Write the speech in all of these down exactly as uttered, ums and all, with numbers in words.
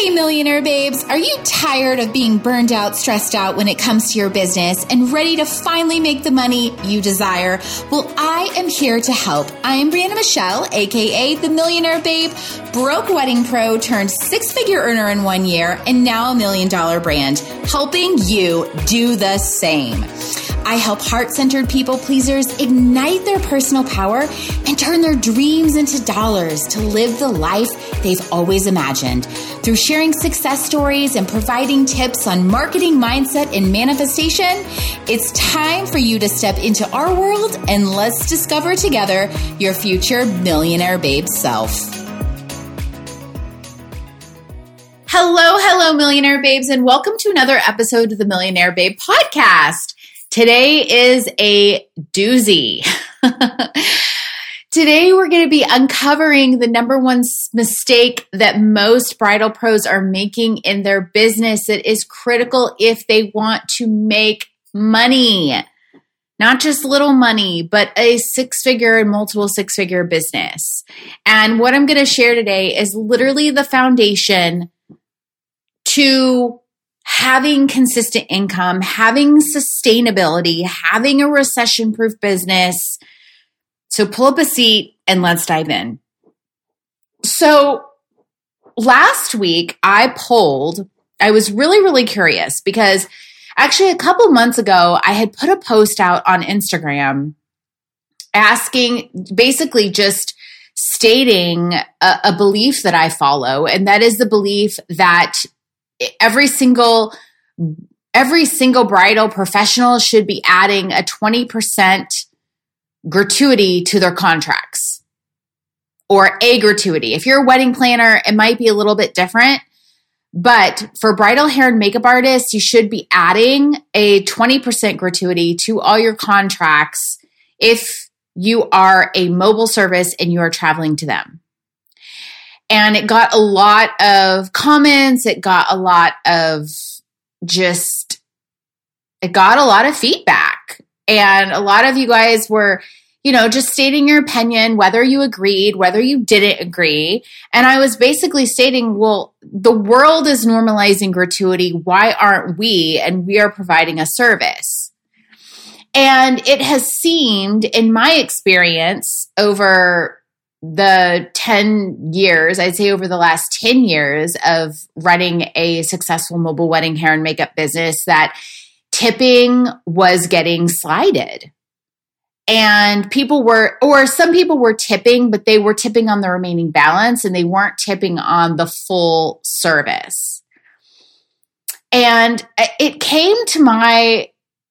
Hey, Millionaire Babes, are you tired of being burned out, stressed out when it comes to your business and ready to finally make the money you desire? Well, I am here to help. I am Brianna Michelle, aka the Millionaire Babe, broke wedding pro turned six-figure earner in one year and now a million dollar brand, helping you do the same. I help heart-centered people pleasers ignite their personal power and turn their dreams into dollars to live the life they've always imagined. Through sharing success stories and providing tips on marketing, mindset, and manifestation, it's time for you to step into our world and let's discover together your future millionaire babe self. Hello, hello, millionaire babes, and welcome to another episode of the Millionaire Babe Podcast. Today is a doozy. Today we're going to be uncovering the number one mistake that most bridal pros are making in their business that is critical if they want to make money. Not just little money, but a six-figure and multiple six-figure business. And what I'm going to share today is literally the foundation to having consistent income, having sustainability, having a recession-proof business. So pull up a seat and let's dive in. So last week I polled, I was really, really curious because actually a couple months ago, I had put a post out on Instagram asking, basically just stating a, a belief that I follow. And that is the belief that Every single, every single bridal professional should be adding a twenty percent gratuity to their contracts or a gratuity. If you're a wedding planner, it might be a little bit different, but for bridal hair and makeup artists, you should be adding a twenty percent gratuity to all your contracts if you are a mobile service and you are traveling to them. And it got a lot of comments. It got a lot of just, it got a lot of feedback. And a lot of you guys were, you know, just stating your opinion, whether you agreed, whether you didn't agree. And I was basically stating, well, the world is normalizing gratuity. Why aren't we? And we are providing a service. And it has seemed, in my experience, over the ten years, I'd say over the last ten years of running a successful mobile wedding hair and makeup business, that tipping was getting slighted. And people were, or some people were tipping, but they were tipping on the remaining balance and they weren't tipping on the full service. And it came to my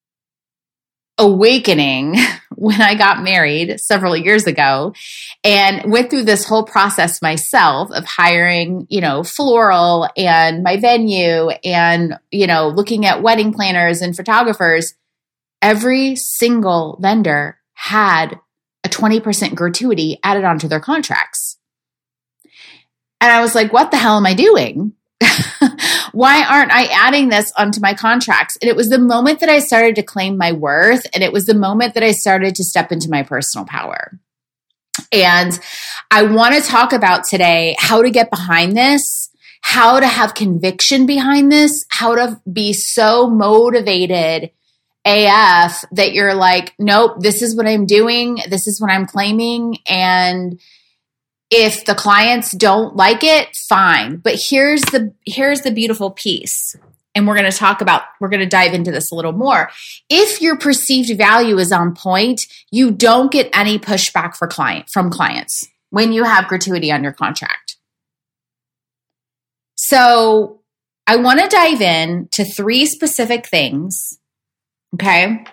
awakening when I got married several years ago and went through this whole process myself of hiring, you know, floral and my venue and, you know, looking at wedding planners and photographers. Every single vendor had a twenty percent gratuity added onto their contracts. And I was like, what the hell am I doing? Why aren't I adding this onto my contracts? And it was the moment that I started to claim my worth. And it was the moment that I started to step into my personal power. And I want to talk about today how to get behind this, how to have conviction behind this, how to be so motivated A F that you're like, nope, this is what I'm doing. This is what I'm claiming. And if the clients don't like it, fine. But here's the here's the beautiful piece. And we're going to talk about, we're going to dive into this a little more. If your perceived value is on point, you don't get any pushback for client from clients when you have gratuity on your contract. So I want to dive in to three specific things. Okay.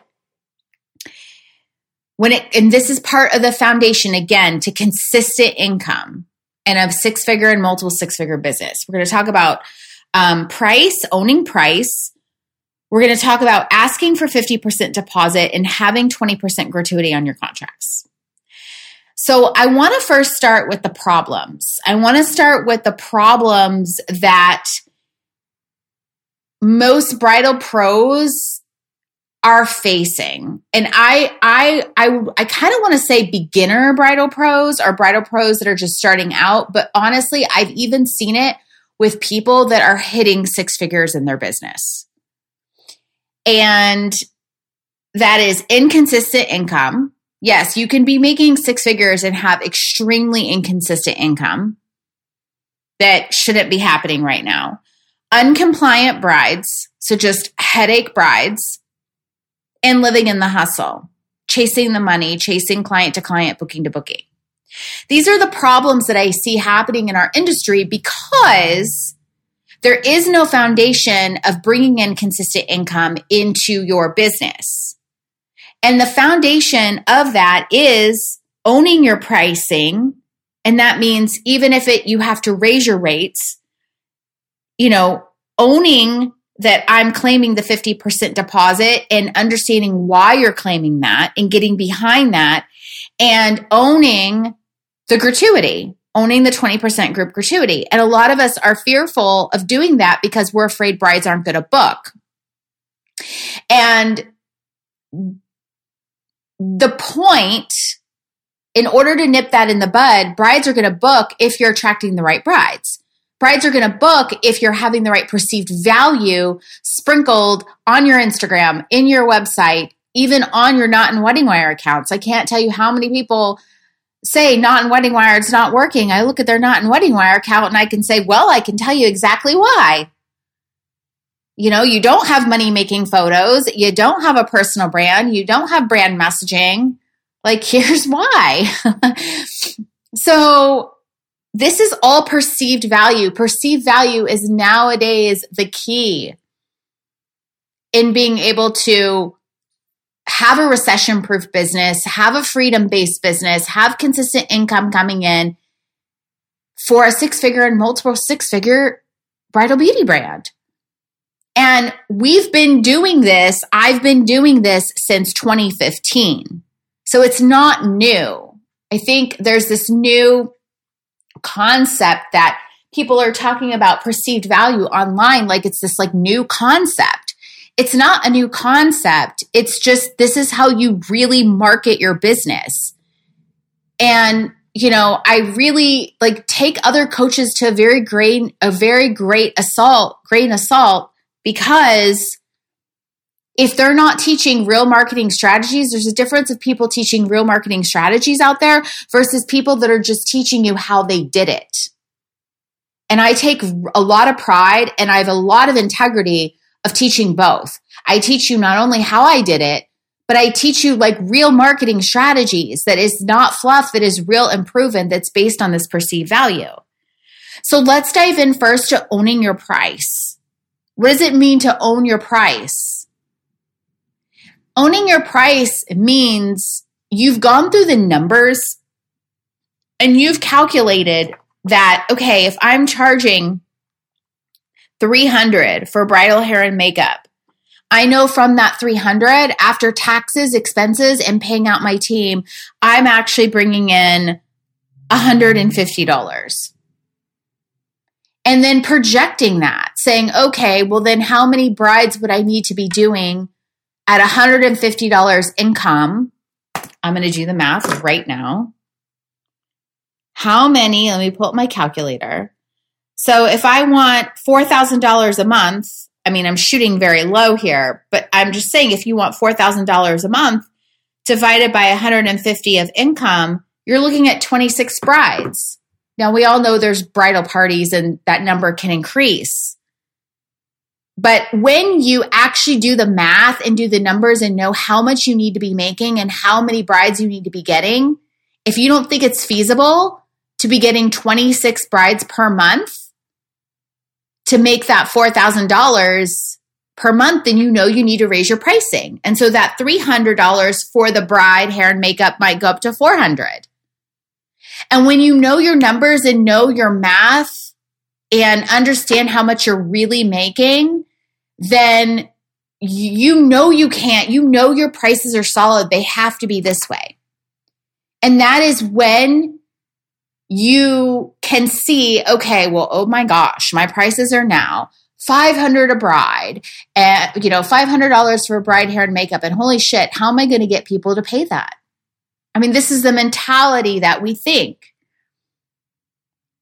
When it, and this is part of the foundation, again, to consistent income and a six-figure and multiple six-figure business. We're going to talk about um, price, owning price. We're going to talk about asking for fifty percent deposit and having twenty percent gratuity on your contracts. So I want to first start with the problems. I want to start with the problems that most bridal pros are facing. And I I I I kind of want to say beginner bridal pros or bridal pros that are just starting out, but honestly, I've even seen it with people that are hitting six figures in their business. And that is inconsistent income. Yes, you can be making six figures and have extremely inconsistent income that shouldn't be happening right now. Uncompliant brides, so just headache brides, and living in the hustle, chasing the money, chasing client to client, booking to booking. These are the problems that I see happening in our industry because there is no foundation of bringing in consistent income into your business. And the foundation of that is owning your pricing. And that means even if it you have to raise your rates, you know, owning that I'm claiming the fifty percent deposit and understanding why you're claiming that and getting behind that, and owning the gratuity, owning the twenty percent group gratuity. And a lot of us are fearful of doing that because we're afraid brides aren't going to book. And the point, in order to nip that in the bud, brides are going to book if you're attracting the right brides. Brides are going to book if you're having the right perceived value sprinkled on your Instagram, in your website, even on your Knot and Wedding Wire accounts. I can't tell you how many people say Knot and Wedding Wire is not working. I look at their Knot and Wedding Wire account and I can say, well, I can tell you exactly why. You know, you don't have money-making photos. You don't have a personal brand. You don't have brand messaging. Like, here's why. So this is all perceived value. Perceived value is nowadays the key in being able to have a recession-proof business, have a freedom-based business, have consistent income coming in for a six-figure and multiple six-figure bridal beauty brand. And we've been doing this. I've been doing this since twenty fifteen. So it's not new. I think there's this new concept that people are talking about perceived value online like it's this like new concept. It's not a new concept. It's just this is how you really market your business. And you know, I really like take other coaches to a very great a very great assault, grain of salt, because if they're not teaching real marketing strategies, there's a difference of people teaching real marketing strategies out there versus people that are just teaching you how they did it. And I take a lot of pride and I have a lot of integrity of teaching both. I teach you not only how I did it, but I teach you like real marketing strategies that is not fluff, that is real and proven, that's based on this perceived value. So let's dive in first to owning your price. What does it mean to own your price? Owning your price means you've gone through the numbers and you've calculated that, okay, if I'm charging three hundred dollars for bridal hair and makeup, I know from that three hundred dollars, after taxes, expenses, and paying out my team, I'm actually bringing in one hundred fifty dollars. And then projecting that, saying, okay, well then how many brides would I need to be doing at one hundred fifty dollars income? I'm going to do the math right now. How many, let me pull up my calculator. So if I want four thousand dollars a month, I mean, I'm shooting very low here, but I'm just saying if you want four thousand dollars a month divided by one hundred fifty of income, you're looking at twenty-six brides. Now, we all know there's bridal parties and that number can increase. But when you actually do the math and do the numbers and know how much you need to be making and how many brides you need to be getting, if you don't think it's feasible to be getting twenty-six brides per month to make that four thousand dollars per month, then you know you need to raise your pricing. And so that three hundred dollars for the bride hair and makeup might go up to four hundred dollars. And when you know your numbers and know your math and understand how much you're really making, then you know you can't, you know your prices are solid. They have to be this way. And that is when you can see, okay, well, oh my gosh, my prices are now five hundred dollars a bride and, you know, five hundred dollars for bride hair and makeup. And holy shit, how am I going to get people to pay that? I mean, this is the mentality that we think.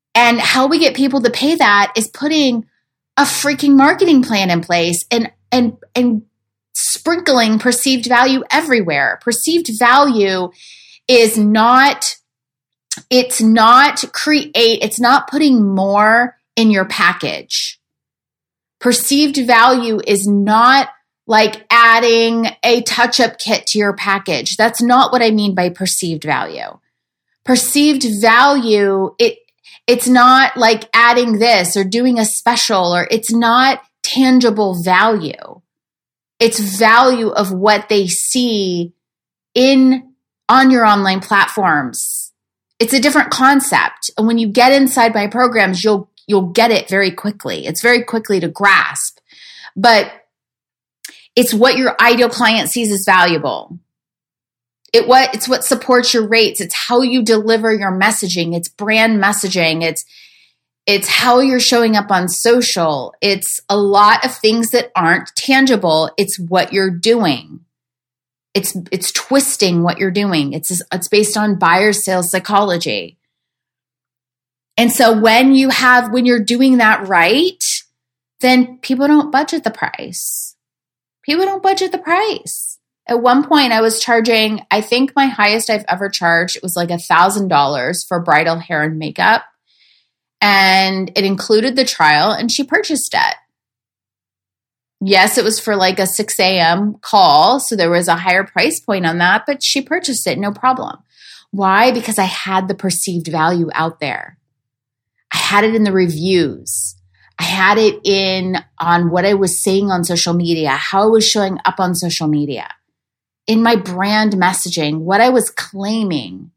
And how we get people to pay that is putting a freaking marketing plan in place and and and sprinkling perceived value everywhere. Perceived value is not, it's not create, it's not putting more in your package. Perceived value is not like adding a touch-up kit to your package. That's not what I mean by perceived value. Perceived value, it it's not like adding this or doing a special, or it's not tangible value. It's value of what they see in on your online platforms. It's a different concept. And when you get inside my programs, you'll you'll get it very quickly. It's very quickly to grasp. But it's what your ideal client sees as valuable. It what it's what supports your rates. It's how you deliver your messaging. It's brand messaging. It's it's how you're showing up on social. It's a lot of things that aren't tangible. It's what you're doing. It's it's twisting what you're doing. It's it's based on buyer sales psychology. And so when you have when you're doing that right, then people don't budget the price. People don't budget the price. At one point, I was charging, I think my highest I've ever charged, it was like one thousand dollars for bridal hair and makeup. And it included the trial, and she purchased it. Yes, it was for like a six a.m. call, so there was a higher price point on that, but she purchased it, no problem. Why? Because I had the perceived value out there. I had it in the reviews. I had it in on what I was saying on social media, how I was showing up on social media, in my brand messaging, what I was claiming.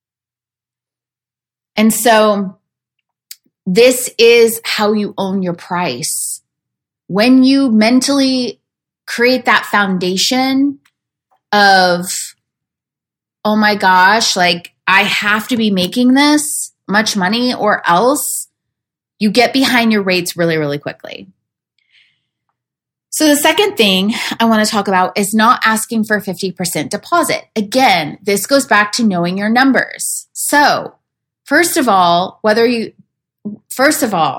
And so this is how you own your price. When you mentally create that foundation of, oh my gosh, like I have to be making this much money or else, you get behind your rates really, really quickly. So the second thing I want to talk about is not asking for a fifty percent deposit. Again, this goes back to knowing your numbers. So first of all, whether you, first of all,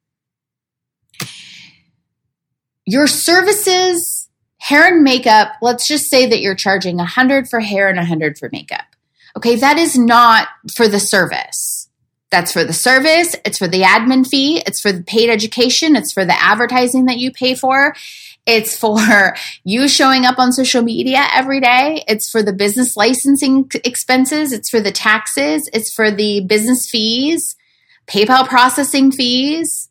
your services, hair and makeup, let's just say that you're charging one hundred dollars for hair and one hundred dollars for makeup. Okay, that is not for the service. That's for the service. It's for the admin fee. It's for the paid education. It's for the advertising that you pay for. It's for you showing up on social media every day. It's for the business licensing expenses. It's for the taxes. It's for the business fees, PayPal processing fees.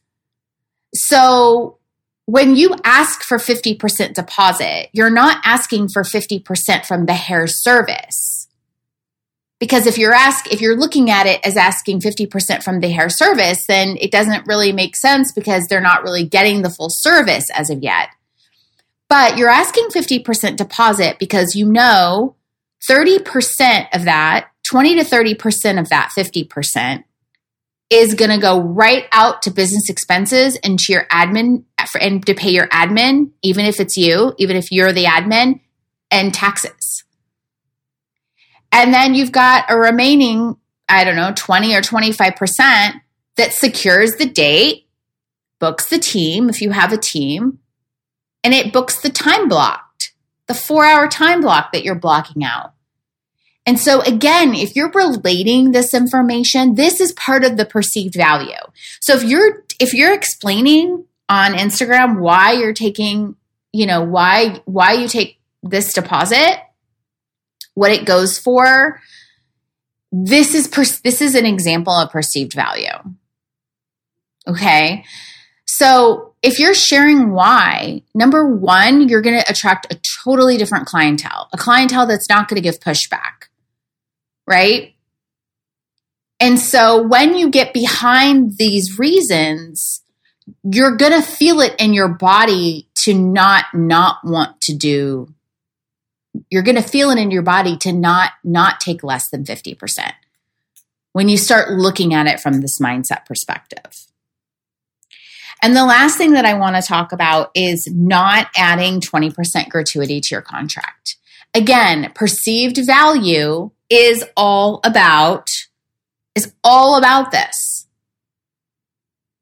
So when you ask for fifty percent deposit, you're not asking for fifty percent from the hair service. Because if you're ask, if you're looking at it as asking fifty percent from the hair service, then it doesn't really make sense because they're not really getting the full service as of yet. But you're asking fifty percent deposit because you know thirty percent of that, twenty to thirty percent of that fifty percent is going to go right out to business expenses and to your admin and to pay your admin, even if it's you, even if you're the admin, and taxes. And then you've got a remaining, I don't know, twenty or twenty-five percent that secures the date, books the team if you have a team, and it books the time blocked, the four-hour time block that you're blocking out. And so again, if you're relating this information, this is part of the perceived value. So if you're if you're explaining on Instagram why you're taking, you know, why why you take this deposit, what it goes for, this is per- this is an example of perceived value. Okay? So if you're sharing why, number one, you're going to attract a totally different clientele, a clientele that's not going to give pushback, right? And so when you get behind these reasons, you're going to feel it in your body to not not want to do. You're going to feel it in your body to not not take less than fifty percent when you start looking at it from this mindset perspective. And the last thing that I want to talk about is not adding twenty percent gratuity to your contract. Again, perceived value is all about is all about this.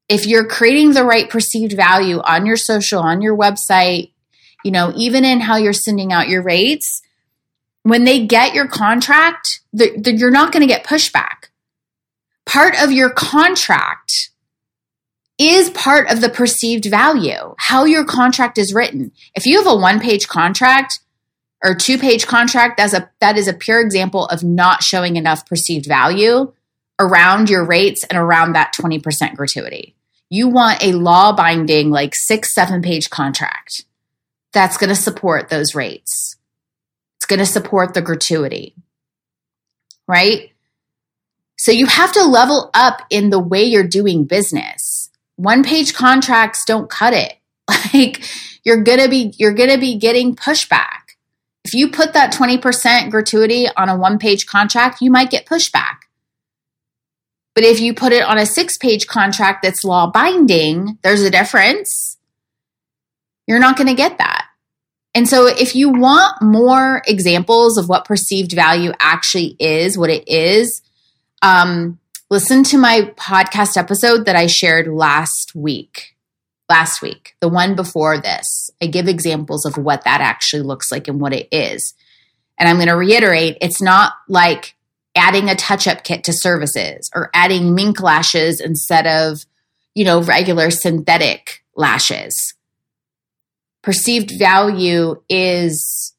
if you're creating the right perceived value on your social, on your website, you know, even in how you're sending out your rates, when they get your contract, the, the, you're not going to get pushback. Part of your contract is part of the perceived value, how your contract is written. If you have a one-page contract or two-page contract, that's a, that is a pure example of not showing enough perceived value around your rates and around that twenty percent gratuity. You want a law-binding, like six, seven-page contract that's going to support those rates. It's going to support the gratuity, right? So you have to level up in the way you're doing business. One-page contracts don't cut it. Like you're going to be, you're going to be getting pushback. If you put that twenty percent gratuity on a one-page contract, you might get pushback. But if you put it on a six-page contract that's law binding, there's a difference. You're not going to get that. And so if you want more examples of what perceived value actually is, what it is, um, listen to my podcast episode that I shared last week. Last week, the one before this. I give examples of what that actually looks like and what it is. And I'm going to reiterate, it's not like adding a touch-up kit to services or adding mink lashes instead of, you know, regular synthetic lashes. Perceived value is,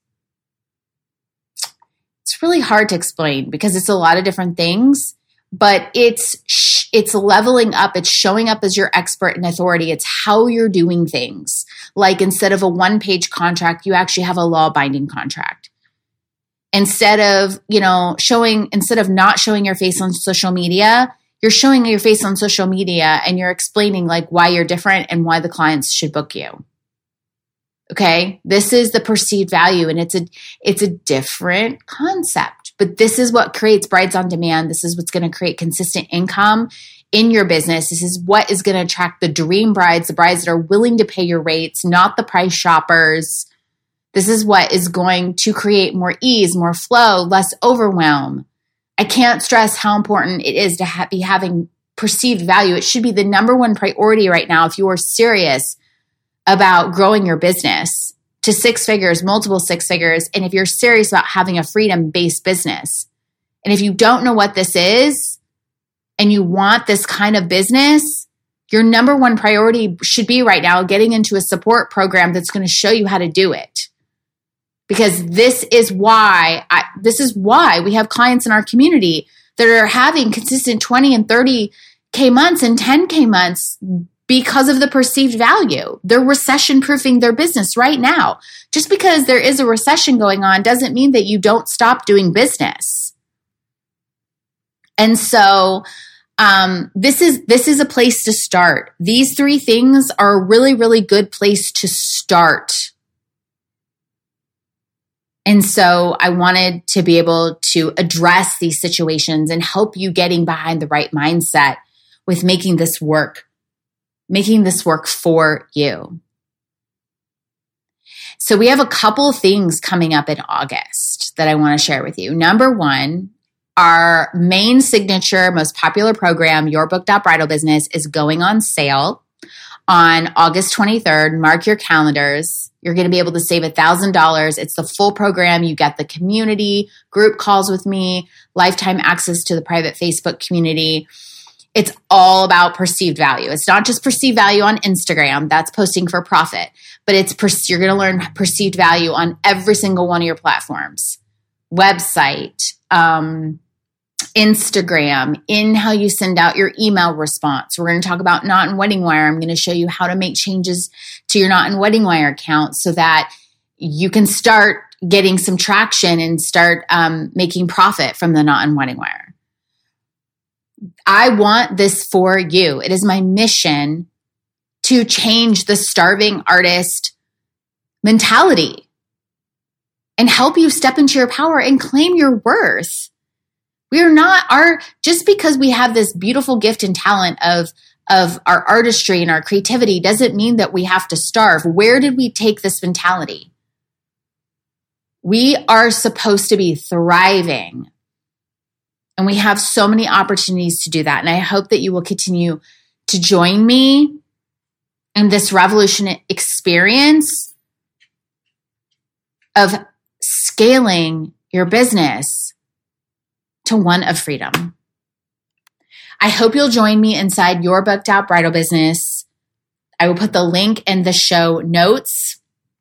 it's really hard to explain because it's a lot of different things, but it's, it's leveling up. It's showing up as your expert and authority. It's how you're doing things. Like instead of a one-page contract, you actually have a law-binding contract. Instead of, you know, showing, instead of not showing your face on social media, you're showing your face on social media and you're explaining like why you're different and why the clients should book you. Okay. This is the perceived value and it's a, it's a different concept, but this is what creates Brides on Demand. This is what's going to create consistent income in your business. This is what is going to attract the dream brides, the brides that are willing to pay your rates, not the price shoppers. This is what is going to create more ease, more flow, less overwhelm. I can't stress how important it is to ha- be having perceived value. It should be the number one priority right now if you are serious about growing your business to six figures, multiple six figures, and if you're serious about having a freedom-based business. And if you don't know what this is and you want this kind of business, your number one priority should be right now getting into a support program that's going to show you how to do it. Because this is why I, this is why we have clients in our community that are having consistent twenty and thirty K months and ten K months because of the perceived value. They're recession proofing their business right now. Just because there is a recession going on doesn't mean that you don't stop doing business. And so um, this is this is a place to start. These three things are a really, really good place to start. And so I wanted to be able to address these situations and help you getting behind the right mindset with making this work, making this work for you. So we have a couple things coming up in August that I want to share with you. Number one, our main signature, most popular program, Your Booked Out Bridal Business, is going on sale on August twenty-third. Mark your calendars. You're going to be able to save one thousand dollars. It's the full program. You get the community, group calls with me, lifetime access to the private Facebook community. It's all about perceived value. It's not just perceived value on Instagram. That's posting for profit. But it's per- you're going to learn perceived value on every single one of your platforms. Website, um, Instagram, in how you send out your email response. We're going to talk about Knot and Wedding Wire. I'm going to show you how to make changes to your Knot and Wedding Wire account so that you can start getting some traction and start um, making profit from the Knot and Wedding Wire. I want this for you. It is my mission to change the starving artist mentality and help you step into your power and claim your worth. We are not our, just because we have this beautiful gift and talent of, of our artistry and our creativity doesn't mean that we have to starve. Where did we take this mentality? We are supposed to be thriving. And we have so many opportunities to do that. And I hope that you will continue to join me in this revolutionary experience of scaling your business to one of freedom. I hope you'll join me inside Your Booked Out Bridal Business. I will put the link in the show notes.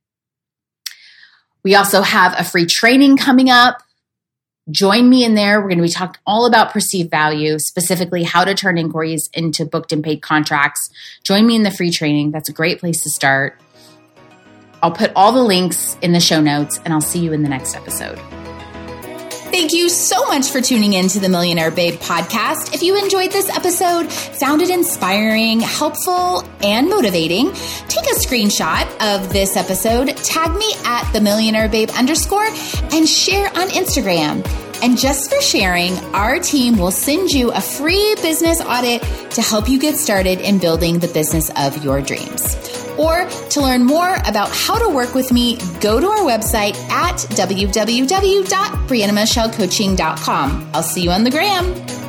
We also have a free training coming up. Join me in there. We're going to be talking all about perceived value, specifically how to turn inquiries into booked and paid contracts. Join me in the free training. That's a great place to start. I'll put all the links in the show notes, and I'll see you in the next episode. Thank you so much for tuning in to the Millionaire Babe podcast. If you enjoyed this episode, found it inspiring, helpful, and motivating, take a screenshot of this episode, tag me at the Millionaire Babe underscore, and share on Instagram. And just for sharing, our team will send you a free business audit to help you get started in building the business of your dreams. Or to learn more about how to work with me, go to our website at w w w dot brianna michelle coaching dot com. I'll see you on the gram.